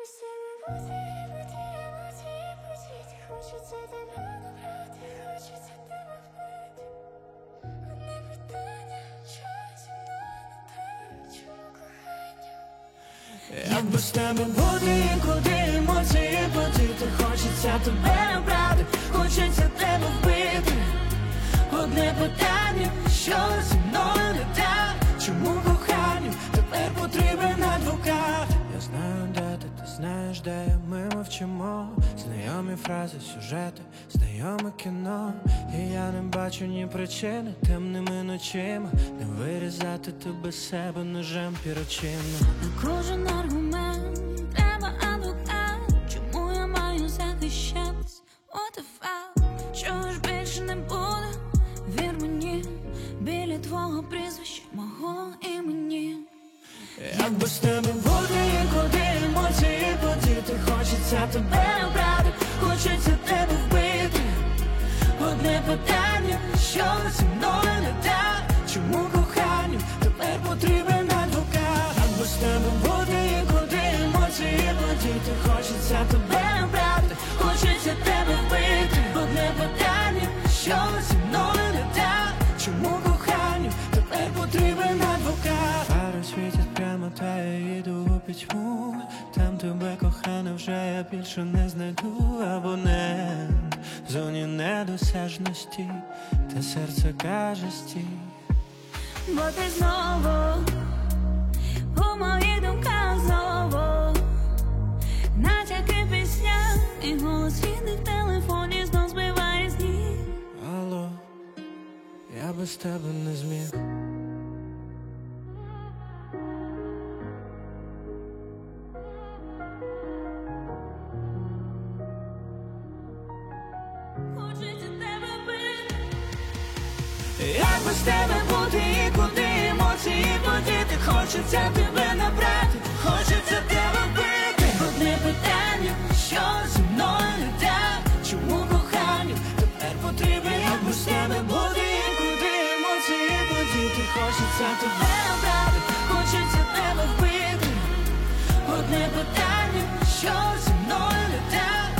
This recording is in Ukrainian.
Як без тебе бути, куди емоції подіти? Хочеться тебе набрати, хочеться тебе вбити. Одне питання, що зі мною не так? Чому коханню тепер потрібен адвокат? Я знаю, де ти знаєш, де я, ми мовчимо. Знайомі фрази, сюжети, знайоме кіно. І я не бачу ні причини темними ночима не вирізати тебе з себе ножем пірочинно. На кожен аргумент треба адвокат. Чому я маю захищатись? What the fuck? Чого ж більше не буде? Вір мені, біля твого прізвища, мого імені. Як без тебе бути, куди емоції подіти? Хочеться тебе набрати, хочеться тебе вбити. Одне питання, що зі мною не так? Чому коханню тепер потрібен адвокат? Як без тебе бути, куди емоції подіти? Хочеться тебе набрати, хочеться тебе вбити. Одне питання, що зі мною не так? Чому коханню тепер потрібен адвокат? Фари світять прямо, та я їду у пітьму. Там тебе, кохана, вже я більше не знайду. Абонент в зоні недосяжності, та серце каже стій. Бо ти знову у моїх думках знову. Натяки пісня і голос рідних в телефоні знов збиває з ніг. Алло, я без тебе не зміг. Хочеться тебе вбити. Як без тебе бути, і куди емоції подіти? Хочеться тебе набрати, хочеться тебе вбити. Одне питання, що зі мною не так? Чому коханню тепер потрібен? Як без тебе бути, і куди емоції подіти? Хочеться тебе набрати, хочеться тебе вбити. Одне питання, що зі мною не так?